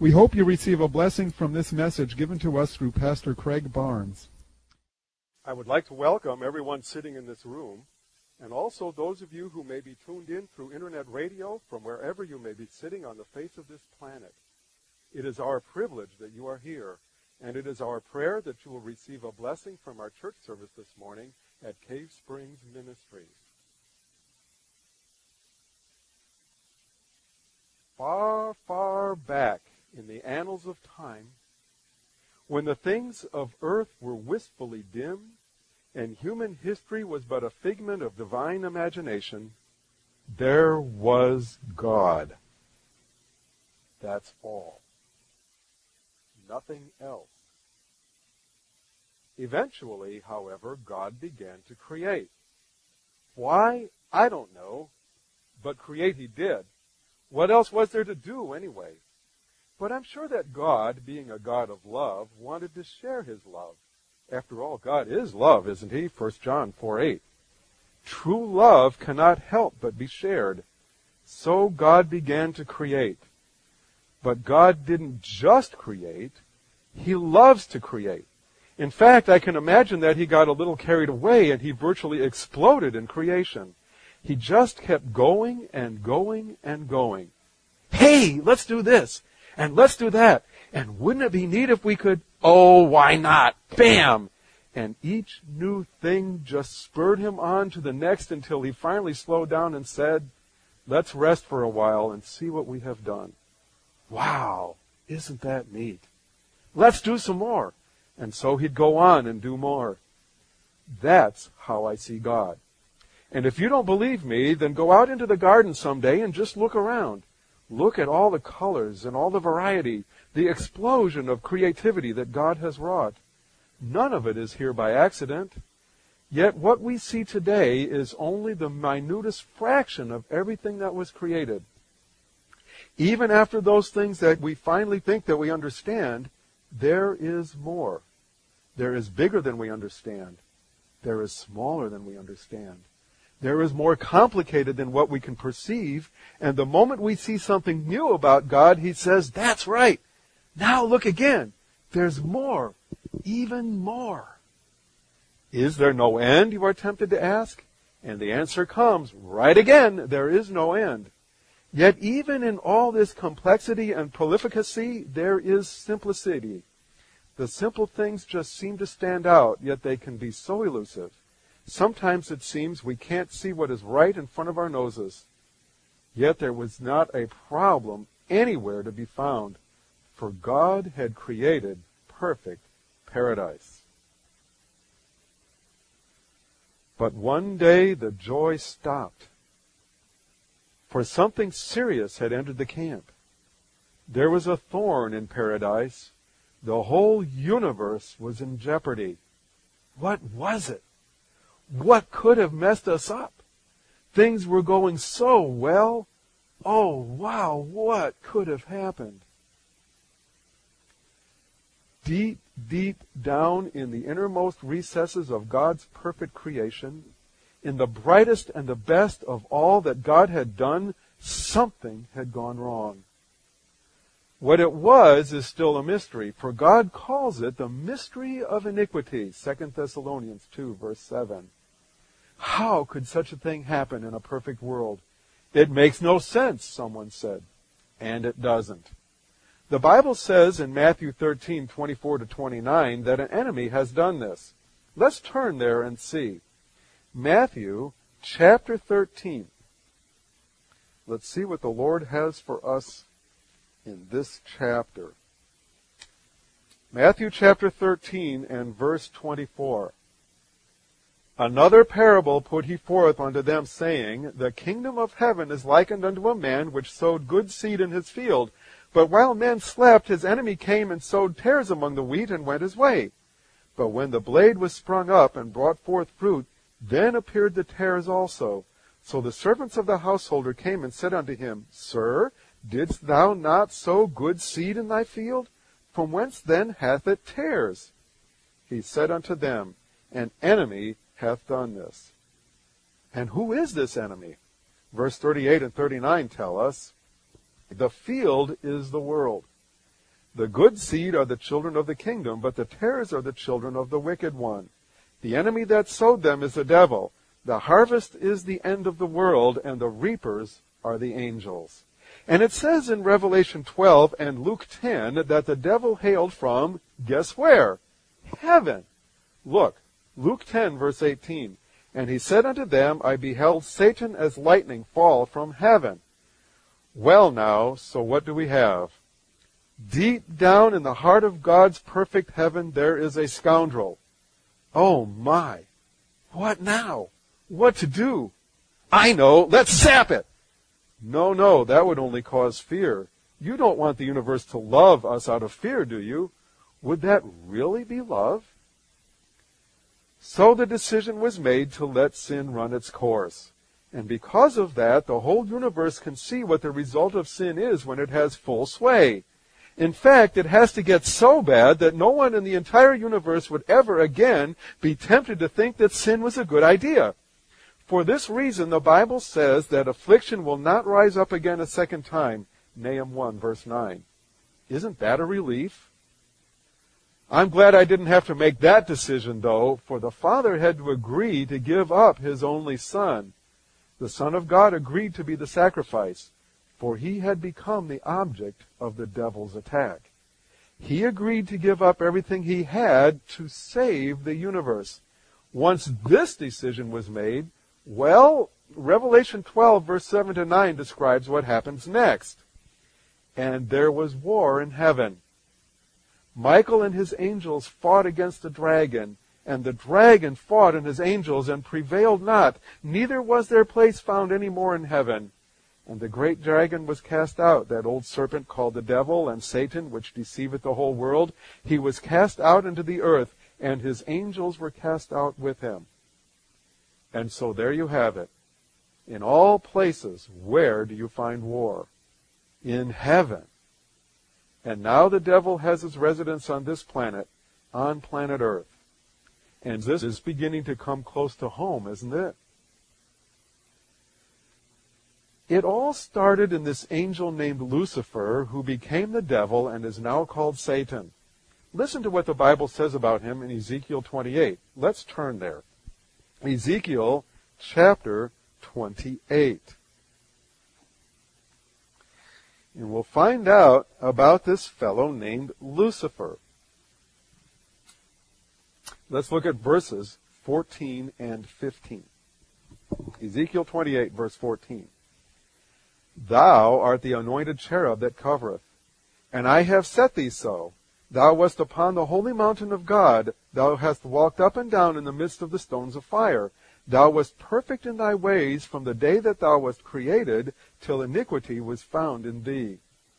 We hope you receive a blessing from this message given to us through Pastor Craig Barnes. I would like to welcome everyone sitting in this room, and also those of you who may be tuned in through internet radio from wherever you may be sitting on the face of this planet. It is our privilege that you are here, and it is our prayer that you will receive a blessing from our church service this morning at Cave Springs Ministries. Far, far back in the annals of time, when the things of earth were wistfully dim, and human history was but a figment of divine imagination, there was God. That's all. Nothing else. Eventually, however, God began to create. Why? I don't know. But create he did. What else was there to do anyway? But I'm sure that God, being a God of love, wanted to share his love. After all, God is love, isn't he? 1 John 4:8. True love cannot help but be shared. So God began to create. But God didn't just create. He loves to create. In fact, I can imagine that he got a little carried away and he virtually exploded in creation. He just kept going and going and going. Hey, let's do this. And let's do that. And wouldn't it be neat if we could? Oh, why not? Bam! And each new thing just spurred him on to the next until he finally slowed down and said, let's rest for a while and see what we have done. Wow, isn't that neat? Let's do some more. And so he'd go on and do more. That's how I see God. And if you don't believe me, then go out into the garden someday and just look around. Look at all the colors and all the variety, the explosion of creativity that God has wrought. None of it is here by accident. Yet what we see today is only the minutest fraction of everything that was created. Even after those things that we finally think that we understand, there is more. There is bigger than we understand. There is smaller than we understand. There is more complicated than what we can perceive. And the moment we see something new about God, he says, that's right. Now look again. There's more. Even more. Is there no end, you are tempted to ask? And the answer comes right again. There is no end. Yet even in all this complexity and prolificacy, there is simplicity. The simple things just seem to stand out, yet they can be so elusive. Sometimes it seems we can't see what is right in front of our noses. Yet there was not a problem anywhere to be found, for God had created perfect paradise. But one day the joy stopped, for something serious had entered the camp. There was a thorn in paradise. The whole universe was in jeopardy. What was it? What could have messed us up? Things were going so well. Oh, wow, what could have happened? Deep, deep down in the innermost recesses of God's perfect creation, in the brightest and the best of all that God had done, something had gone wrong. What it was is still a mystery, for God calls it the mystery of iniquity, 2 Thessalonians 2, verse 7. How could such a thing happen in a perfect world? It makes no sense, someone said. And it doesn't. The Bible says in Matthew 13, 24 to 29, that an enemy has done this. Let's turn there and see. Matthew chapter 13. Let's see what the Lord has for us in this chapter. Matthew chapter 13 and verse 24. Another parable put he forth unto them, saying, The kingdom of heaven is likened unto a man which sowed good seed in his field. But while men slept, his enemy came and sowed tares among the wheat, and went his way. But when the blade was sprung up and brought forth fruit, then appeared the tares also. So the servants of the householder came and said unto him, Sir, didst thou not sow good seed in thy field? From whence then hath it tares? He said unto them, An enemy hath done this. And who is this enemy? Verse 38 and 39 tell us, The field is the world. The good seed are the children of the kingdom, but the tares are the children of the wicked one. The enemy that sowed them is the devil. The harvest is the end of the world, and the reapers are the angels. And it says in Revelation 12 and Luke 10 that the devil hailed from, guess where? Heaven. Look, Luke 10 verse 18. And he said unto them, I beheld Satan as lightning fall from heaven. Well now, so what do we have? Deep down in the heart of God's perfect heaven, there is a scoundrel. Oh my! What now? What to do? I know, let's zap it! No, that would only cause fear. You don't want the universe to love us out of fear, do you? Would that really be love? So the decision was made to let sin run its course. And because of that, the whole universe can see what the result of sin is when it has full sway. In fact, it has to get so bad that no one in the entire universe would ever again be tempted to think that sin was a good idea. For this reason, the Bible says that affliction will not rise up again a second time. Nahum 1, verse 9. Isn't that a relief? I'm glad I didn't have to make that decision, though, for the Father had to agree to give up His only Son. The Son of God agreed to be the sacrifice, for He had become the object of the devil's attack. He agreed to give up everything He had to save the universe. Once this decision was made, well, Revelation 12, verse 7 to 9 describes what happens next. And there was war in heaven. Michael and his angels fought against the dragon, and the dragon fought and his angels and prevailed not, neither was their place found any more in heaven. And the great dragon was cast out, that old serpent called the devil and Satan, which deceiveth the whole world. He was cast out into the earth, and his angels were cast out with him. And so there you have it. In all places, where do you find war? In heaven. And now the devil has his residence on this planet, on planet Earth. And this is beginning to come close to home, isn't it? It all started in this angel named Lucifer, who became the devil and is now called Satan. Listen to what the Bible says about him in Ezekiel 28. Let's turn there. Ezekiel chapter 28. And we'll find out about this fellow named Lucifer. Let's look at verses 14 and 15. Ezekiel 28, verse 14. Thou art the anointed cherub that covereth, and I have set thee so. Thou wast upon the holy mountain of God. Thou hast walked up and down in the midst of the stones of fire. Thou wast perfect in thy ways from the day that thou wast created, till iniquity was found in thee.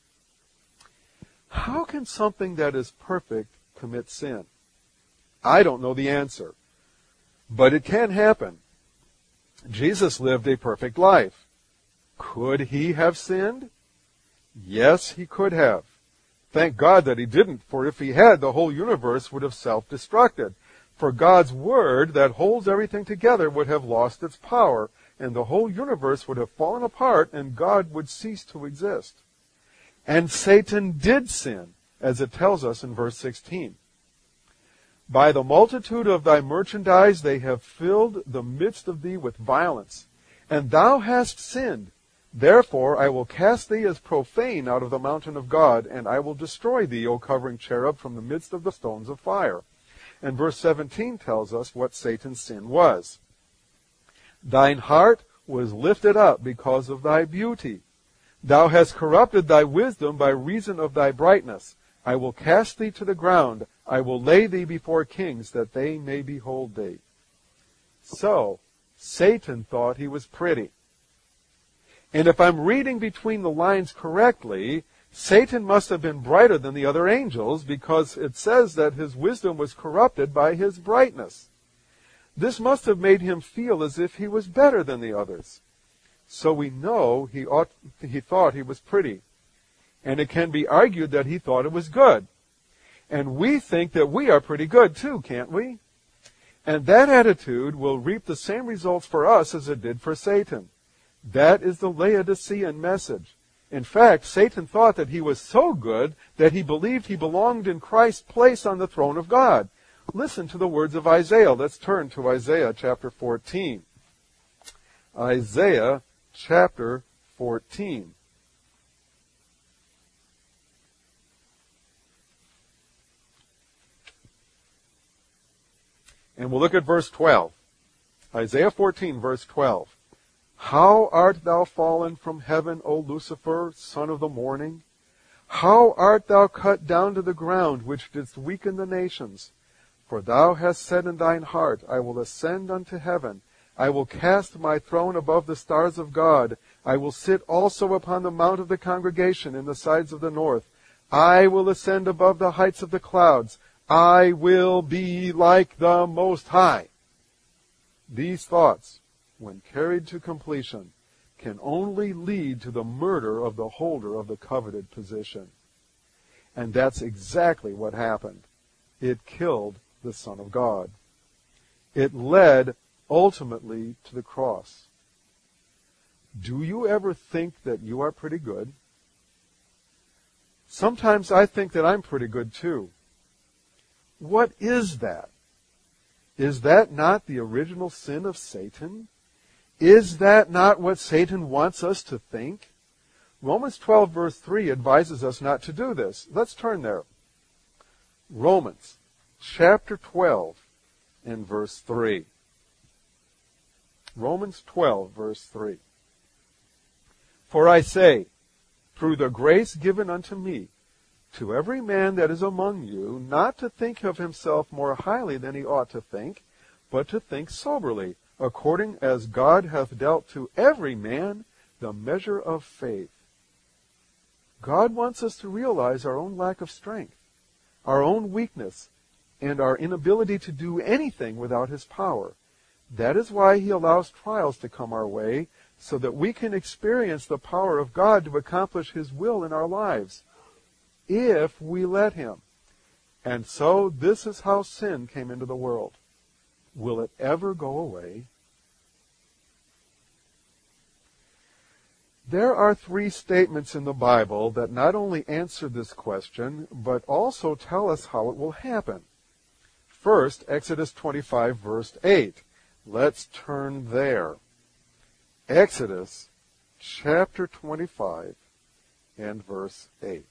How can something that is perfect commit sin? I don't know the answer, but it can happen. Jesus lived a perfect life. Could he have sinned? Yes, he could have. Thank God that he didn't, for if he had, the whole universe would have self-destructed. For God's word that holds everything together would have lost its power, and the whole universe would have fallen apart, and God would cease to exist. And Satan did sin, as it tells us in verse 16. By the multitude of thy merchandise they have filled the midst of thee with violence, and thou hast sinned. Therefore I will cast thee as profane out of the mountain of God, and I will destroy thee, O covering cherub, from the midst of the stones of fire. And verse 17 tells us what Satan's sin was. Thine heart was lifted up because of thy beauty. Thou hast corrupted thy wisdom by reason of thy brightness. I will cast thee to the ground. I will lay thee before kings, that they may behold thee. So, Satan thought he was pretty. And if I'm reading between the lines correctly, Satan must have been brighter than the other angels, because it says that his wisdom was corrupted by his brightness. This must have made him feel as if he was better than the others. So we know he thought he was pretty. And it can be argued that he thought it was good. And we think that we are pretty good too, can't we? And that attitude will reap the same results for us as it did for Satan. That is the Laodicean message. In fact, Satan thought that he was so good that he believed he belonged in Christ's place on the throne of God. Listen to the words of Isaiah. Let's turn to Isaiah chapter 14. Isaiah chapter 14. And we'll look at verse 12. Isaiah 14, verse 12. How art thou fallen from heaven, O Lucifer, son of the morning? How art thou cut down to the ground, which didst weaken the nations? For thou hast said in thine heart, I will ascend unto heaven. I will cast my throne above the stars of God. I will sit also upon the mount of the congregation in the sides of the north. I will ascend above the heights of the clouds. I will be like the Most High. These thoughts, when carried to completion, can only lead to the murder of the holder of the coveted position. And that's exactly what happened. It killed the Son of God. It led ultimately to the cross. Do you ever think that you are pretty good? Sometimes I think that I'm pretty good too. What is that? Is that not the original sin of Satan? Is that not what Satan wants us to think? Romans 12 verse 3 advises us not to do this. Let's turn there. Romans chapter 12 and verse 3. Romans 12 verse 3. For I say, through the grace given unto me, to every man that is among you, not to think of himself more highly than he ought to think, but to think soberly, according as God hath dealt to every man the measure of faith. God wants us to realize our own lack of strength, our own weakness, and our inability to do anything without His power. That is why He allows trials to come our way, so that we can experience the power of God to accomplish His will in our lives, if we let Him. And so this is how sin came into the world. Will it ever go away? There are 3 statements in the Bible that not only answer this question, but also tell us how it will happen. First, Exodus 25, verse 8. Let's turn there. Exodus chapter 25 and verse 8.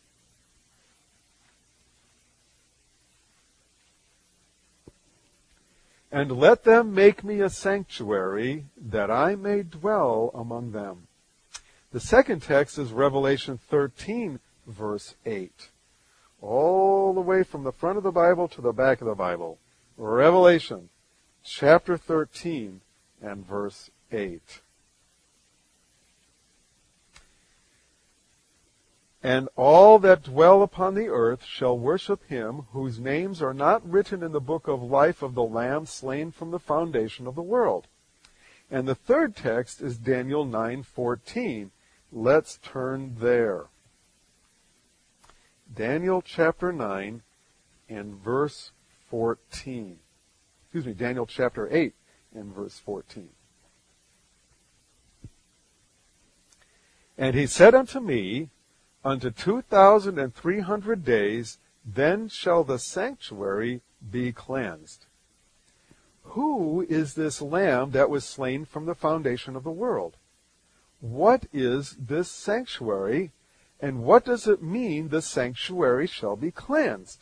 And let them make me a sanctuary, that I may dwell among them. The second text is Revelation 13, verse 8. All the way from the front of the Bible to the back of the Bible. Revelation chapter 13 and verse 8. And all that dwell upon the earth shall worship Him, whose names are not written in the book of life of the Lamb slain from the foundation of the world. And the third text is Daniel 9:14. Let's turn there. Daniel chapter 9 and verse 14. Daniel chapter 8 and verse 14. And He said unto me, unto 2,300 days, then shall the sanctuary be cleansed. Who is this Lamb that was slain from the foundation of the world? What is this sanctuary, and what does it mean the sanctuary shall be cleansed?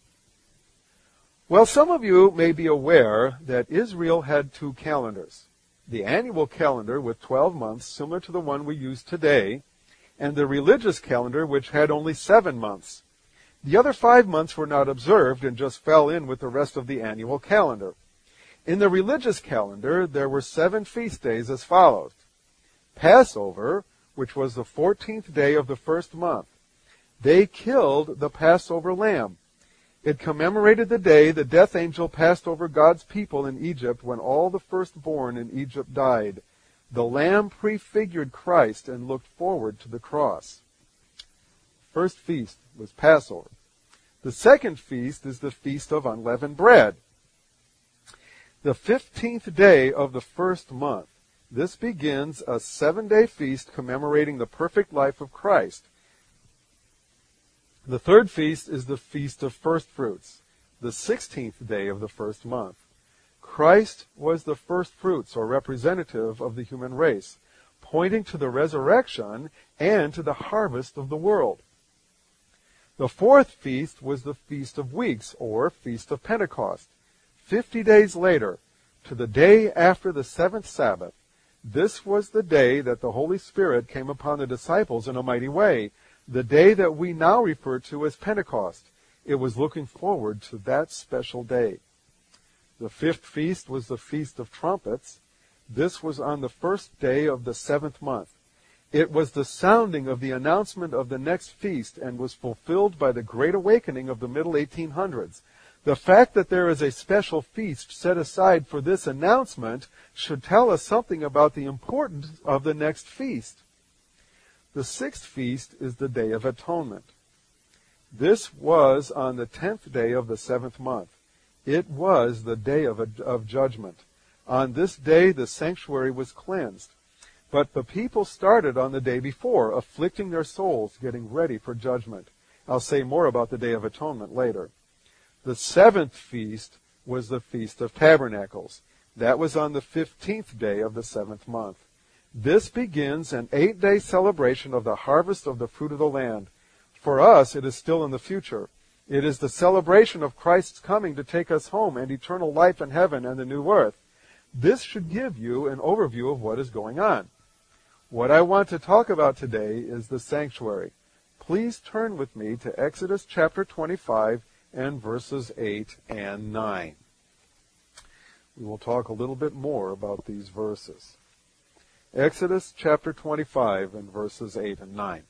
Well, some of you may be aware that Israel had 2 calendars. The annual calendar with 12 months, similar to the one we use today, and the religious calendar, which had only 7 months. The other 5 months were not observed and just fell in with the rest of the annual calendar. In the religious calendar, there were 7 feast days as follows. Passover, which was the 14th day of the first month. They killed the Passover lamb. It commemorated the day the death angel passed over God's people in Egypt when all the firstborn in Egypt died. The lamb prefigured Christ and looked forward to the cross. First feast was Passover. The second feast is the Feast of Unleavened Bread. The 15th day of the first month, This begins a 7-day feast commemorating the perfect life of Christ. The third feast is the Feast of First Fruits, the 16th day of the first month. Christ was the first fruits, or representative of the human race, pointing to the resurrection and to the harvest of the world. The fourth feast was the Feast of Weeks, or Feast of Pentecost. 50 days later, to the day after the seventh Sabbath, this was the day that the Holy Spirit came upon the disciples in a mighty way, the day that we now refer to as Pentecost. It was looking forward to that special day. The fifth feast was the Feast of Trumpets. This was on the first day of the seventh month. It was the sounding of the announcement of the next feast and was fulfilled by the Great Awakening of the middle 1800s. The fact that there is a special feast set aside for this announcement should tell us something about the importance of the next feast. The sixth feast is the Day of Atonement. This was on the 10th day of the seventh month. It was the day of judgment. On this day the sanctuary was cleansed. But the people started on the day before, afflicting their souls, getting ready for judgment. I'll say more about the Day of Atonement later. The seventh feast was the Feast of Tabernacles. That was on the 15th day of the seventh month. This begins an 8-day celebration of the harvest of the fruit of the land. For us, it is still in the future. It is the celebration of Christ's coming to take us home and eternal life in heaven and the new earth. This should give you an overview of what is going on. What I want to talk about today is the sanctuary. Please turn with me to Exodus chapter 25 and verses 8 and 9. We will talk a little bit more about these verses. Exodus chapter 25 and verses 8 and 9.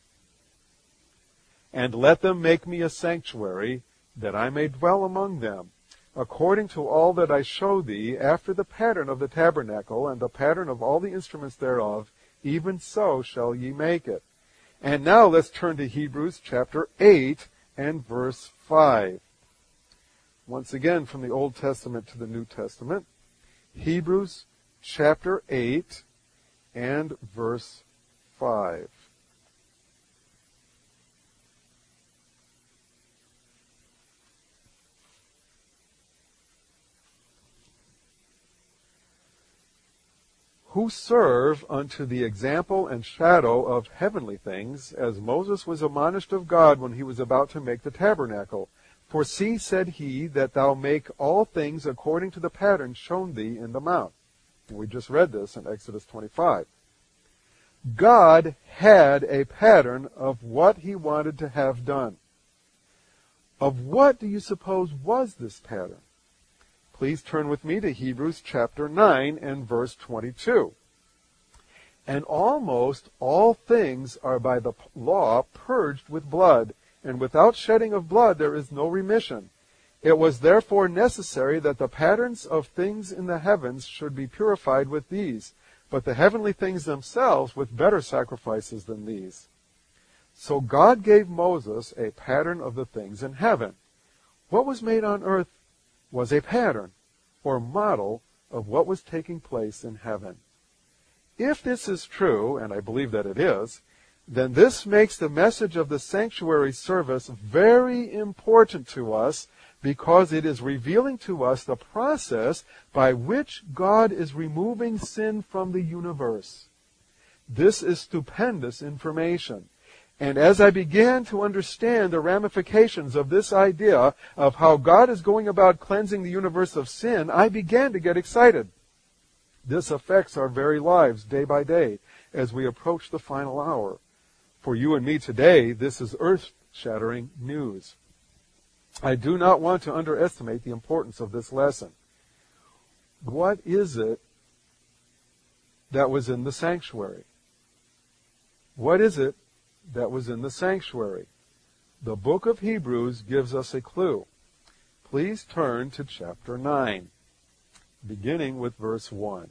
And let them make me a sanctuary, that I may dwell among them, according to all that I show thee, after the pattern of the tabernacle, and the pattern of all the instruments thereof, even so shall ye make it. And now let's turn to Hebrews chapter 8 and verse 5. Once again, from the Old Testament to the New Testament. Hebrews chapter 8 and verse 5. Who serve unto the example and shadow of heavenly things, as Moses was admonished of God when he was about to make the tabernacle. For see, said he, that thou make all things according to the pattern shown thee in the mount. And we just read this in Exodus 25. God had a pattern of what he wanted to have done. Of what do you suppose was this pattern? Please turn with me to Hebrews chapter 9 and verse 22. And almost all things are by the law purged with blood, and without shedding of blood there is no remission. It was therefore necessary that the patterns of things in the heavens should be purified with these, but the heavenly things themselves with better sacrifices than these. So God gave Moses a pattern of the things in heaven. What was made on earth was a pattern or model of what was taking place in heaven. If this is true, and I believe that it is, then this makes the message of the sanctuary service very important to us, because it is revealing to us the process by which God is removing sin from the universe. This is stupendous information. And as I began to understand the ramifications of this idea of how God is going about cleansing the universe of sin, I began to get excited. This affects our very lives day by day as we approach the final hour. For you and me today, this is earth-shattering news. I do not want to underestimate the importance of this lesson. What is it that was in the sanctuary? What is it that was in the sanctuary? The book of Hebrews gives us a clue. Please turn to chapter 9, beginning with verse 1.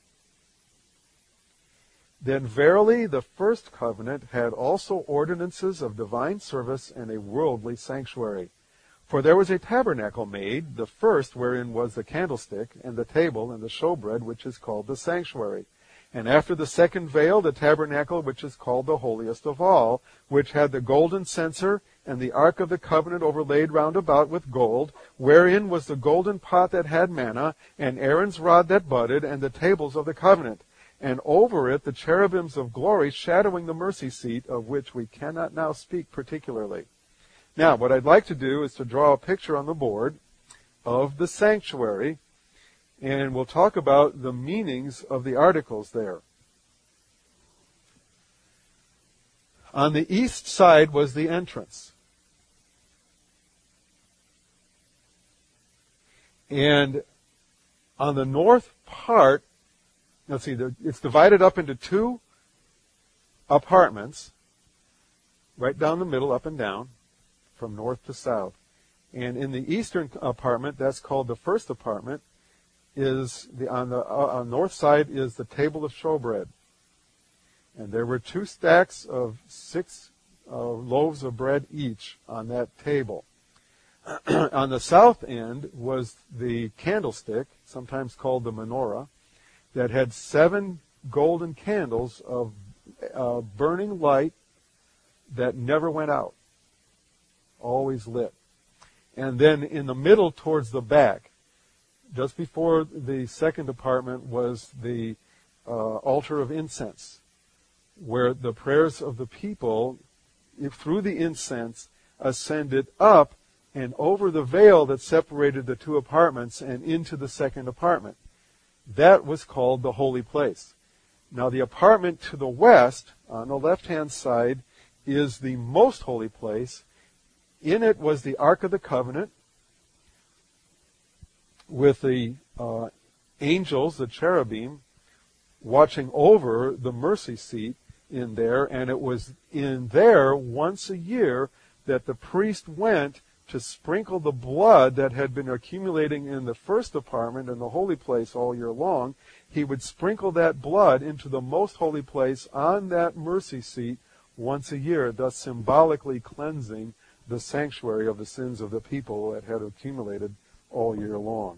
Then verily the first covenant had also ordinances of divine service and a worldly sanctuary. For there was a tabernacle made, the first wherein was the candlestick, and the table, and the showbread, which is called the sanctuary. And after the second veil, the tabernacle, which is called the holiest of all, which had the golden censer and the ark of the covenant overlaid round about with gold, wherein was the golden pot that had manna, and Aaron's rod that budded, and the tables of the covenant. And over it the cherubims of glory shadowing the mercy seat, of which we cannot now speak particularly. Now, what I'd like to do is to draw a picture on the board of the sanctuary, and we'll talk about the meanings of the articles there. On the east side was the entrance. And on the north part, let's see, it's divided up into two apartments, right down the middle, up and down, from north to south. And in the eastern apartment, that's called the first apartment, on the north side is the table of showbread. And there were 2 stacks of 6 loaves of bread each on that table. On the south end was the candlestick, sometimes called the menorah, that had 7 golden candles of burning light that never went out, always lit. And then in the middle towards the back, just before the second apartment, was the altar of incense, where the prayers of the people, through the incense, ascended up and over the veil that separated the 2 apartments and into the second apartment. That was called the holy place. Now the apartment to the west, on the left-hand side, is the most holy place. In it was the Ark of the Covenant, with the angels, the cherubim, watching over the mercy seat in there, and it was in there once a year that the priest went to sprinkle the blood that had been accumulating in the first apartment in the holy place all year long. He would sprinkle that blood into the most holy place on that mercy seat once a year, thus symbolically cleansing the sanctuary of the sins of the people that had accumulated all year long.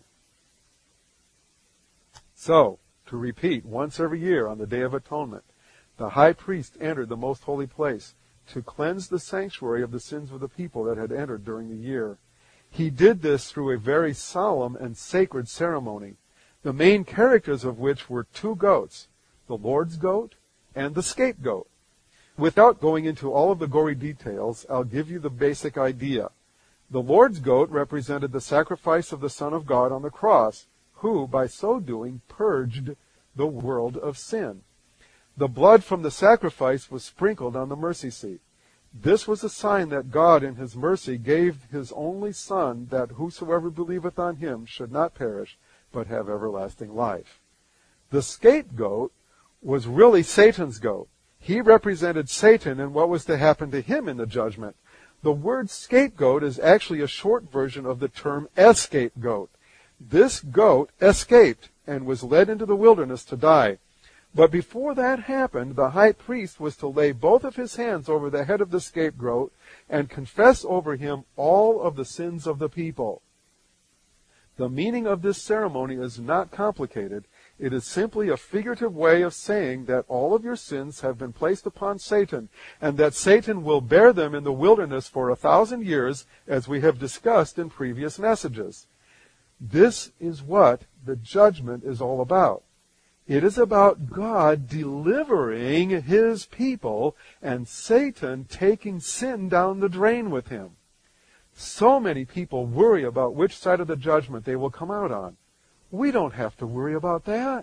So, to repeat, once every year on the Day of Atonement, the high priest entered the most holy place to cleanse the sanctuary of the sins of the people that had entered during the year. He did this through a very solemn and sacred ceremony, the main characters of which were 2 goats, the Lord's goat and the scapegoat. Without going into all of the gory details, I'll give you the basic idea. The Lord's goat represented the sacrifice of the Son of God on the cross, who, by so doing, purged the world of sin. The blood from the sacrifice was sprinkled on the mercy seat. This was a sign that God in his mercy gave his only Son, that whosoever believeth on him should not perish, but have everlasting life. The scapegoat was really Satan's goat. He represented Satan and what was to happen to him in the judgment. The word scapegoat is actually a short version of the term escapegoat. This goat escaped and was led into the wilderness to die. But before that happened, the high priest was to lay both of his hands over the head of the scapegoat and confess over him all of the sins of the people. The meaning of this ceremony is not complicated. It is simply a figurative way of saying that all of your sins have been placed upon Satan, and that Satan will bear them in the wilderness for 1,000 years, as we have discussed in previous messages. This is what the judgment is all about. It is about God delivering his people and Satan taking sin down the drain with him. So many people worry about which side of the judgment they will come out on. We don't have to worry about that.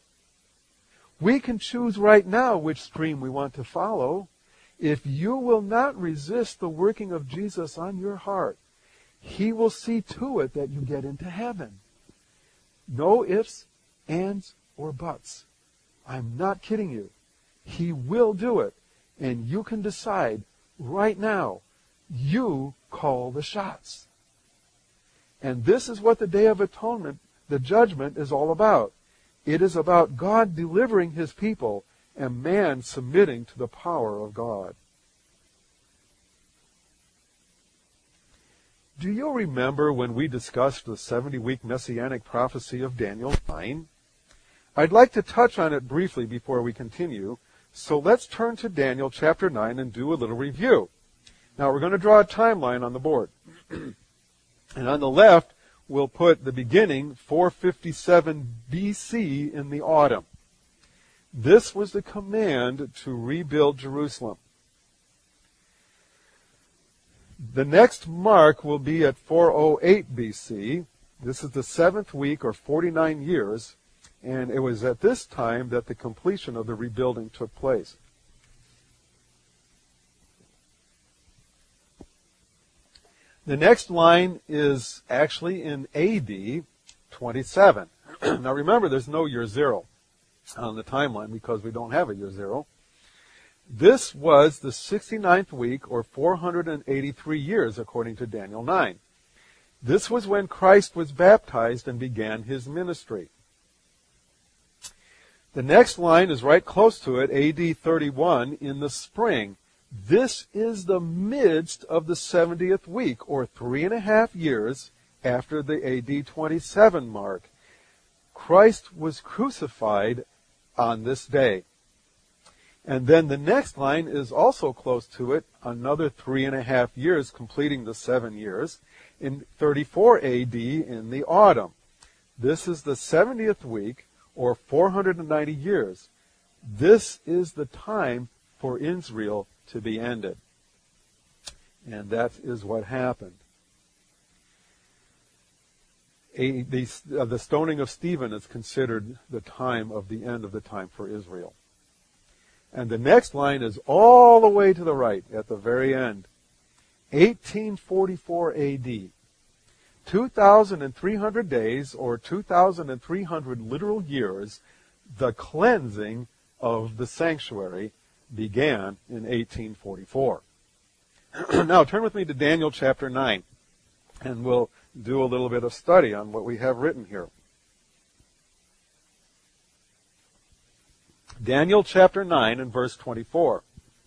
We can choose right now which stream we want to follow. If you will not resist the working of Jesus on your heart, he will see to it that you get into heaven. No ifs, ands, or buts. I'm not kidding you. He will do it. And you can decide right now. You call the shots. And this is what the Day of Atonement, the judgment, is all about. It is about God delivering his people and man submitting to the power of God. Do you remember when we discussed the 70-week messianic prophecy of Daniel 9? I'd like to touch on it briefly before we continue, so let's turn to Daniel chapter 9 and do a little review. Now we're going to draw a timeline on the board. And on the left, we'll put the beginning, 457 BC, in the autumn. This was the command to rebuild Jerusalem. The next mark will be at 408 BC. This is the 7th week, or 49 years, and it was at this time that the completion of the rebuilding took place. The next line is actually in AD 27. Now remember, there's no year zero on the timeline because we don't have a year zero. This was the 69th week, or 483 years, according to Daniel 9. This was when Christ was baptized and began his ministry. The next line is right close to it, AD 31, in the spring. This is the midst of the 70th week, or 3.5 years after the AD 27 mark. Christ was crucified on this day. And then the next line is also close to it, another 3.5 years, completing the 7 years, in 34 AD in the autumn. This is the 70th week, or 490 years. This is the time for Israel to be ended. And that is what happened. The stoning of Stephen is considered the time of the end of the time for Israel. And the next line is all the way to the right at the very end. 1844 AD. 2,300 days, or 2,300 literal years, the cleansing of the sanctuary began in 1844. Now turn with me to Daniel chapter 9, and we'll do a little bit of study on what we have written here. Daniel chapter 9 and verse 24.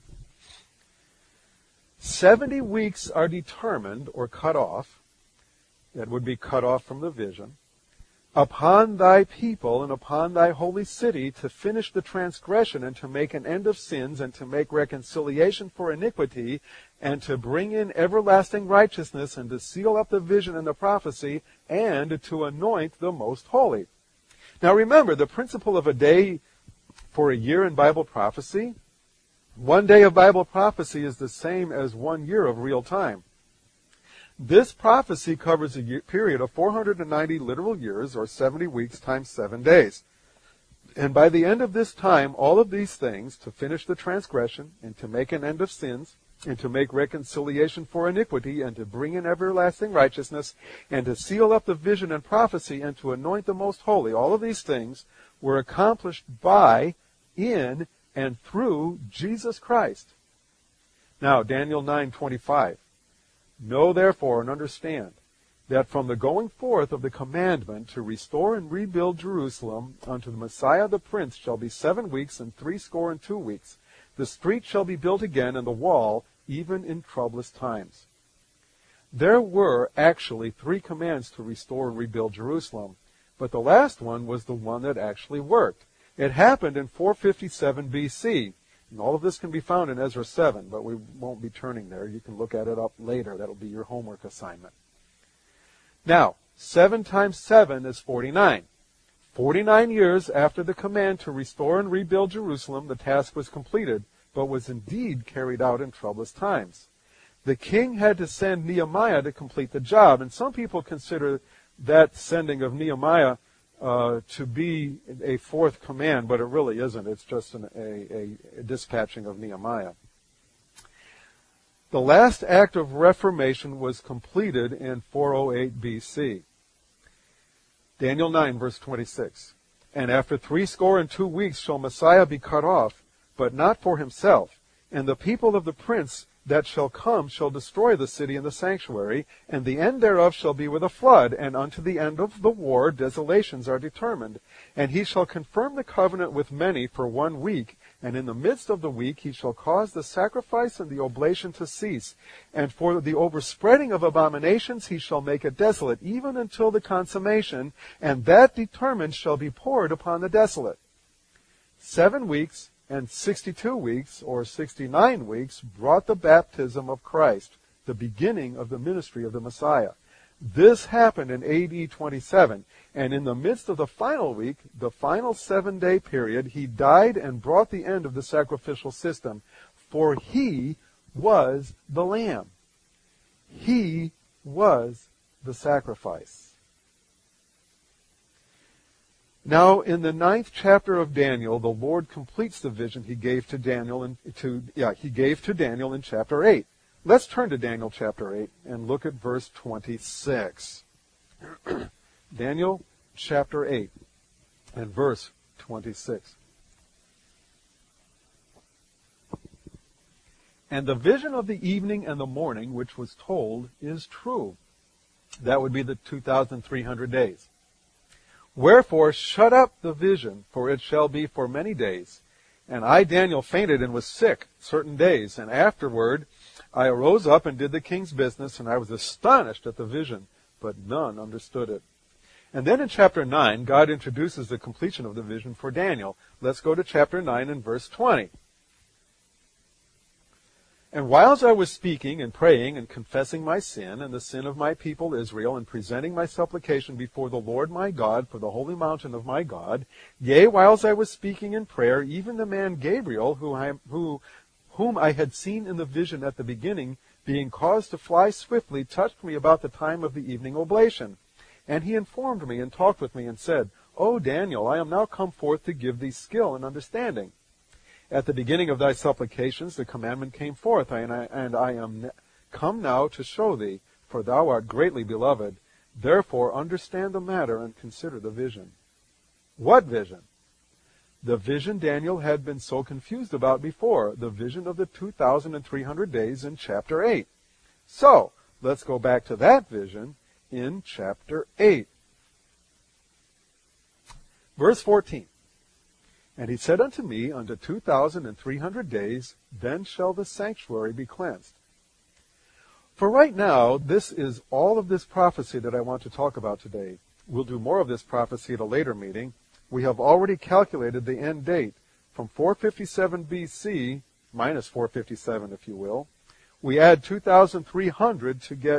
70 weeks are determined, or cut off, that would be cut off from the vision, upon thy people and upon thy holy city, to finish the transgression and to make an end of sins and to make reconciliation for iniquity and to bring in everlasting righteousness and to seal up the vision and the prophecy and to anoint the most holy. Now remember, the principle of a day for a year in Bible prophecy, one day of Bible prophecy is the same as 1 year of real time. This prophecy covers a period of 490 literal years, or 70 weeks times 7 days. And by the end of this time, all of these things, to finish the transgression, and to make an end of sins, and to make reconciliation for iniquity, and to bring in everlasting righteousness, and to seal up the vision and prophecy, and to anoint the most holy, all of these things were accomplished by, in, and through Jesus Christ. Now, Daniel 9:25. Know therefore and understand that from the going forth of the commandment to restore and rebuild Jerusalem unto the Messiah the Prince shall be 7 weeks and 62 weeks. The street shall be built again, and the wall, even in troublous times. There were actually 3 commands to restore and rebuild Jerusalem, but the last one was the one that actually worked. It happened in 457 BC. And all of this can be found in Ezra 7, but we won't be turning there. You can look at it up later. That'll be your homework assignment. Now, 7 times 7 is 49. 49 years after the command to restore and rebuild Jerusalem, the task was completed, but was indeed carried out in troublous times. The king had to send Nehemiah to complete the job, and some people consider that sending of Nehemiah to be a 4th command, but it really isn't. It's just a dispatching of Nehemiah. The last act of reformation was completed in 408 BC. Daniel 9, verse 26. And after 62 weeks shall Messiah be cut off, but not for himself. And the people of the prince that shall come shall destroy the city and the sanctuary, and the end thereof shall be with a flood, and unto the end of the war desolations are determined. And he shall confirm the covenant with many for 1 week, And in the midst of the week he shall cause the sacrifice and the oblation to cease. And for the overspreading of abominations he shall make it desolate, even until the consummation, and that determined shall be poured upon the desolate. 7 weeks and 62 weeks, or 69 weeks, brought the baptism of Christ, the beginning of the ministry of the Messiah. This happened in AD 27, and in the midst of the final week, the final 7-day period, he died and brought the end of the sacrificial system, for he was the Lamb. He was the sacrifice. Now, in the 9th chapter of Daniel, the Lord completes the vision he gave to Daniel in chapter 8. Let's turn to Daniel chapter 8 and look at verse 26. Daniel chapter 8 and verse 26. And the vision of the evening and the morning which was told is true. That would be the 2,300 days. Wherefore shut up the vision, for it shall be for many days. And I, Daniel, fainted and was sick certain days, and afterward I arose up and did the king's business, and I was astonished at the vision, but none understood it. And then in chapter 9, God introduces the completion of the vision for Daniel. Let's go to chapter 9 and verse 20. And whiles I was speaking and praying and confessing my sin and the sin of my people Israel, and presenting my supplication before the Lord my God for the holy mountain of my God, yea, whiles I was speaking in prayer, even the man Gabriel, whom I had seen in the vision at the beginning, being caused to fly swiftly, touched me about the time of the evening oblation. And he informed me and talked with me and said, O Daniel, I am now come forth to give thee skill and understanding. At the beginning of thy supplications the commandment came forth, and I am come now to show thee, for thou art greatly beloved. Therefore understand the matter and consider the vision. What vision? The vision Daniel had been so confused about before, the vision of the 2,300 days in chapter 8. So, let's go back to that vision in chapter 8. Verse 14. And he said unto me, unto 2,300 days, then shall the sanctuary be cleansed. For right now, this is all of this prophecy that I want to talk about today. We'll do more of this prophecy at a later meeting. We have already calculated the end date from 457 BC, minus 457 if you will. We add 2,300 to get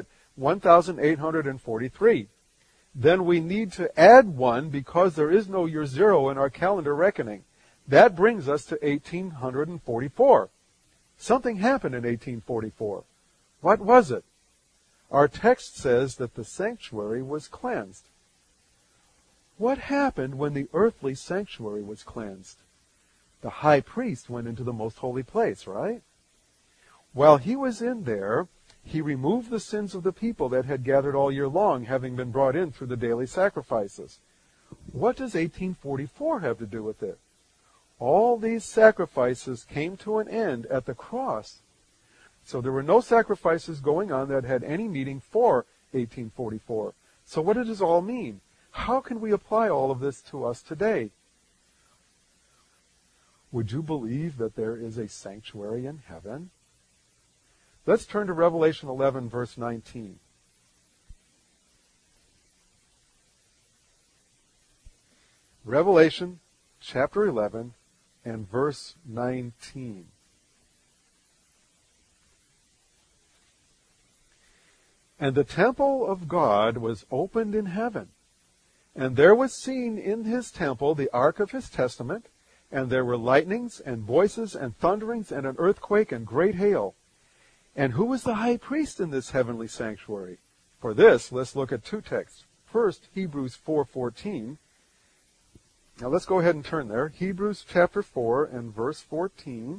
1,843. Then we need to add 1 because there is no year 0 in our calendar reckoning. That brings us to 1844. Something happened in 1844. What was it? Our text says that the sanctuary was cleansed. What happened when the earthly sanctuary was cleansed? The high priest went into the most holy place, right? While he was in there, he removed the sins of the people that had gathered all year long, having been brought in through the daily sacrifices. What does 1844 have to do with it? All these sacrifices came to an end at the cross. So there were no sacrifices going on that had any meaning for 1844. So what does it all mean? How can we apply all of this to us today? Would you believe that there is a sanctuary in heaven? Let's turn to Revelation 11, verse 19. Revelation chapter 11 and verse 19. And the temple of God was opened in heaven, and there was seen in his temple the ark of his testament, and there were lightnings and voices and thunderings and an earthquake and great hail. And who was the high priest in this heavenly sanctuary? For this, let's look at 2 texts. First, Hebrews 4:14. Now let's go ahead and turn there. Hebrews chapter 4 and verse 14.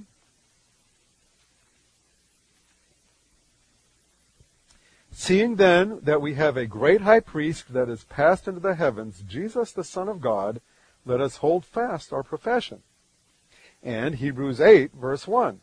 Seeing then that we have a great high priest that is passed into the heavens, Jesus the Son of God, let us hold fast our profession. And Hebrews 8, verse 1.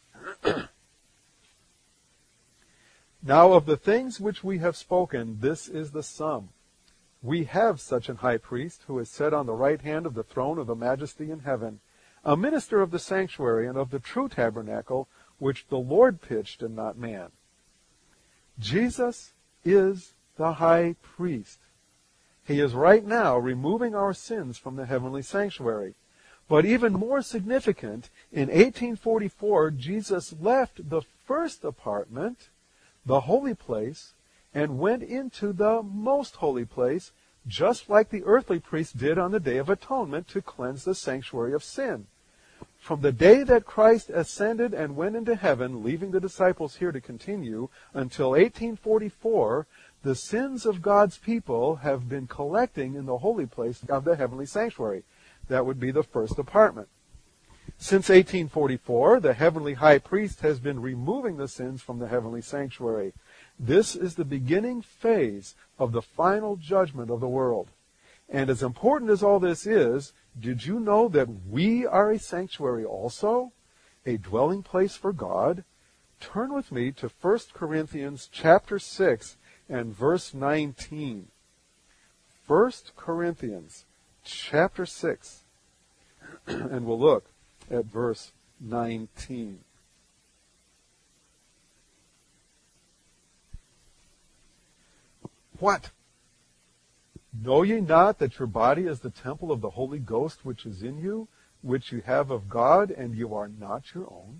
Now of the things which we have spoken, this is the sum. We have such an high priest who is set on the right hand of the throne of the majesty in heaven, a minister of the sanctuary and of the true tabernacle, which the Lord pitched and not man. Jesus is the high priest. He is right now removing our sins from the heavenly sanctuary. But even more significant, in 1844, Jesus left the first apartment, the holy place, and went into the most holy place, just like the earthly priest did on the Day of Atonement to cleanse the sanctuary of sin. From the day that Christ ascended and went into heaven, leaving the disciples here to continue, until 1844, the sins of God's people have been collecting in the holy place of the heavenly sanctuary. That would be the first apartment. Since 1844, the heavenly high priest has been removing the sins from the heavenly sanctuary. This is the beginning phase of the final judgment of the world. And as important as all this is, did you know that we are a sanctuary also? A dwelling place for God? Turn with me to 1 Corinthians chapter 6 and verse 19. 1 Corinthians chapter 6. And we'll look at verse 19. What? Know ye not that your body is the temple of the Holy Ghost which is in you, which you have of God, and you are not your own?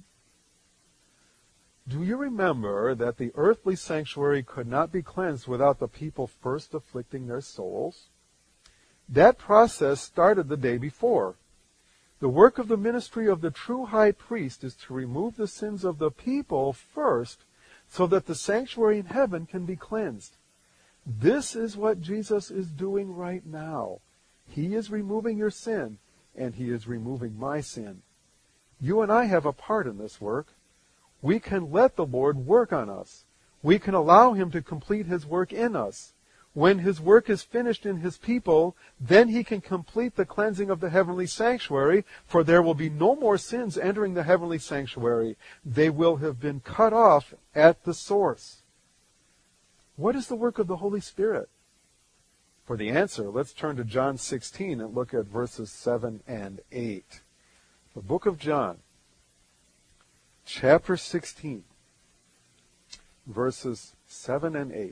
Do you remember that the earthly sanctuary could not be cleansed without the people first afflicting their souls? That process started the day before. The work of the ministry of the true high priest is to remove the sins of the people first, so that the sanctuary in heaven can be cleansed. This is what Jesus is doing right now. He is removing your sin, and he is removing my sin. You and I have a part in this work. We can let the Lord work on us. We can allow him to complete his work in us. When his work is finished in his people, then he can complete the cleansing of the heavenly sanctuary, for there will be no more sins entering the heavenly sanctuary. They will have been cut off at the source. What is the work of the Holy Spirit? For the answer, let's turn to John 16 and look at verses 7 and 8. The book of John, chapter 16, verses 7 and 8.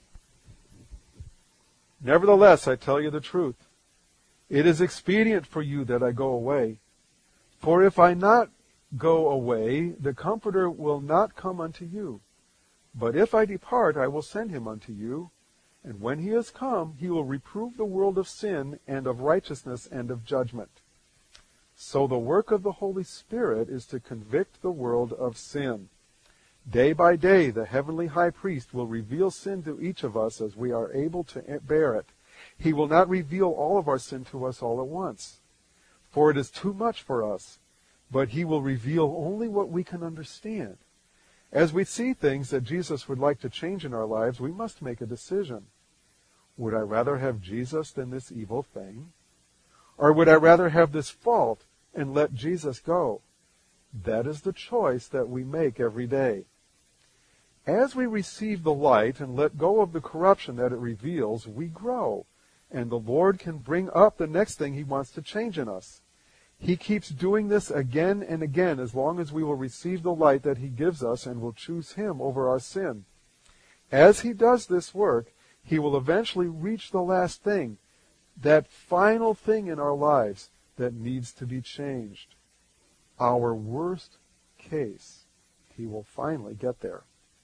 Nevertheless, I tell you the truth. It is expedient for you that I go away. For if I not go away, the Comforter will not come unto you. But if I depart, I will send him unto you. And when he is come, he will reprove the world of sin and of righteousness and of judgment. So the work of the Holy Spirit is to convict the world of sin. Day by day, the heavenly high priest will reveal sin to each of us as we are able to bear it. He will not reveal all of our sin to us all at once, for it is too much for us. But he will reveal only what we can understand. As we see things that Jesus would like to change in our lives, we must make a decision. Would I rather have Jesus than this evil thing? Or would I rather have this fault and let Jesus go? That is the choice that we make every day. As we receive the light and let go of the corruption that it reveals, we grow, and the Lord can bring up the next thing he wants to change in us. He keeps doing this again and again as long as we will receive the light that he gives us and will choose him over our sin. As he does this work, he will eventually reach the last thing, that final thing in our lives that needs to be changed. Our worst case. He will finally get there.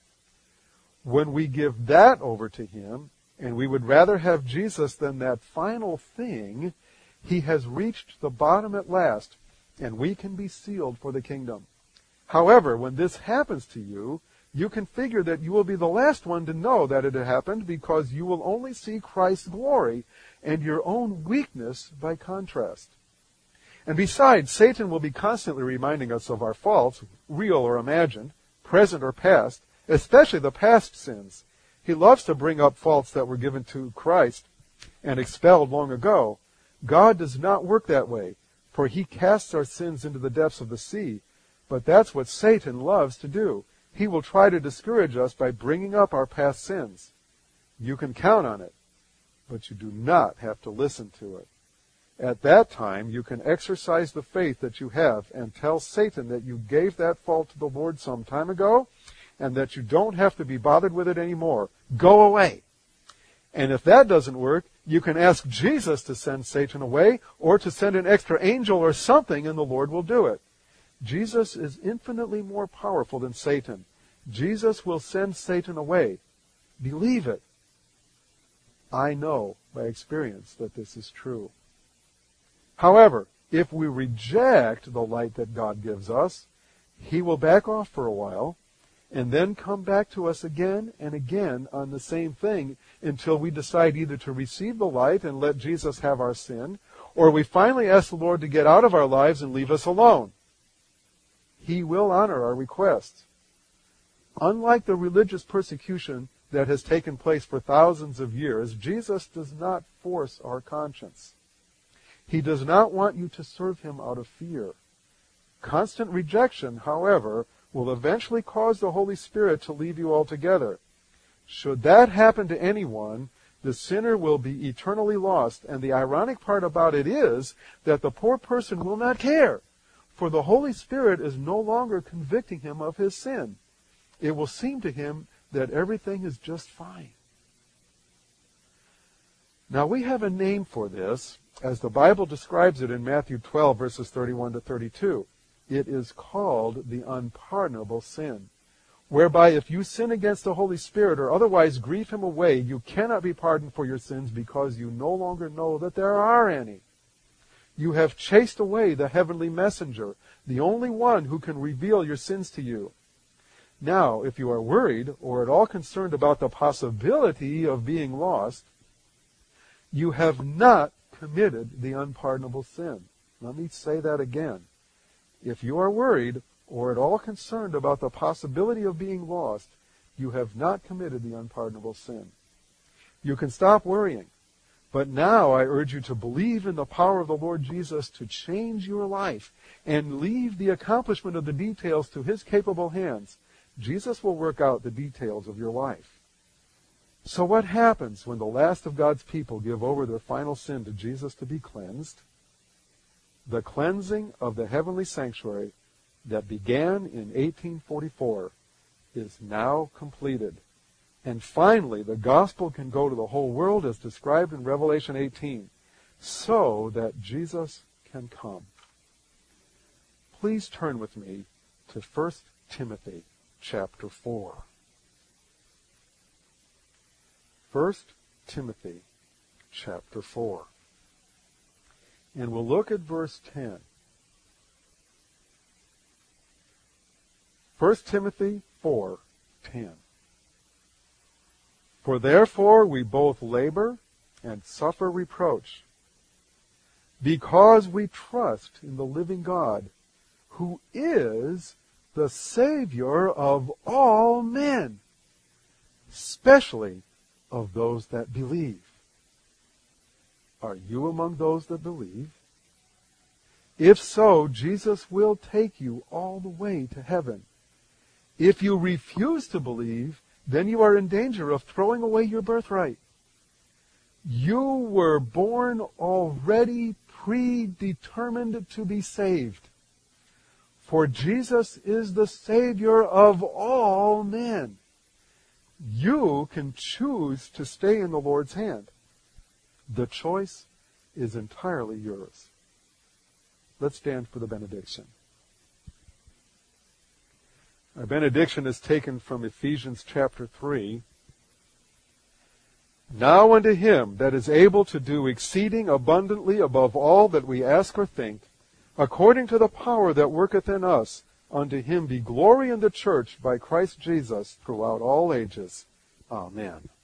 When we give that over to him, and we would rather have Jesus than that final thing, he has reached the bottom at last, and we can be sealed for the kingdom. However, when this happens to you, you can figure that you will be the last one to know that it had happened, because you will only see Christ's glory and your own weakness by contrast. And besides, Satan will be constantly reminding us of our faults, real or imagined, present or past, especially the past sins. He loves to bring up faults that were given to Christ and expelled long ago. God does not work that way, for he casts our sins into the depths of the sea. But that's what Satan loves to do. He will try to discourage us by bringing up our past sins. You can count on it, but you do not have to listen to it. At that time, you can exercise the faith that you have and tell Satan that you gave that fault to the Lord some time ago and that you don't have to be bothered with it anymore. Go away. And if that doesn't work, you can ask Jesus to send Satan away or to send an extra angel or something, and the Lord will do it. Jesus is infinitely more powerful than Satan. Jesus will send Satan away. Believe it. I know by experience that this is true. However, if we reject the light that God gives us, He will back off for a while and then come back to us again and again on the same thing until we decide either to receive the light and let Jesus have our sin, or we finally ask the Lord to get out of our lives and leave us alone. He will honor our requests. Unlike the religious persecution that has taken place for thousands of years, Jesus does not force our conscience. He does not want you to serve Him out of fear. Constant rejection, however, will eventually cause the Holy Spirit to leave you altogether. Should that happen to anyone, the sinner will be eternally lost, and the ironic part about it is that the poor person will not care, for the Holy Spirit is no longer convicting him of his sin. It will seem to him that everything is just fine. Now, we have a name for this, as the Bible describes it in Matthew 12, verses 31 to 32. It is called the unpardonable sin, whereby if you sin against the Holy Spirit or otherwise grieve Him away, you cannot be pardoned for your sins because you no longer know that there are any. You have chased away the heavenly messenger, the only one who can reveal your sins to you. Now, if you are worried or at all concerned about the possibility of being lost, you have not committed the unpardonable sin. Let me say that again. If you are worried or at all concerned about the possibility of being lost, you have not committed the unpardonable sin. You can stop worrying. But now I urge you to believe in the power of the Lord Jesus to change your life and leave the accomplishment of the details to His capable hands. Jesus will work out the details of your life. So what happens when the last of God's people give over their final sin to Jesus to be cleansed? The cleansing of the heavenly sanctuary that began in 1844 is now completed. And finally, the gospel can go to the whole world as described in Revelation 18, so that Jesus can come. Please turn with me to 1 Timothy chapter 4. 1 Timothy chapter 4. And we'll look at verse 10. 1 Timothy 4:10. For therefore we both labor and suffer reproach, because we trust in the living God, who is the Savior of all men, especially of those that believe. Are you among those that believe? If so, Jesus will take you all the way to heaven. If you refuse to believe, then you are in danger of throwing away your birthright. You were born already predetermined to be saved. For Jesus is the Savior of all men. You can choose to stay in the Lord's hand. The choice is entirely yours. Let's stand for the benediction. Our benediction is taken from Ephesians chapter 3. Now unto Him that is able to do exceeding abundantly above all that we ask or think, according to the power that worketh in us, unto Him be glory in the church by Christ Jesus throughout all ages. Amen.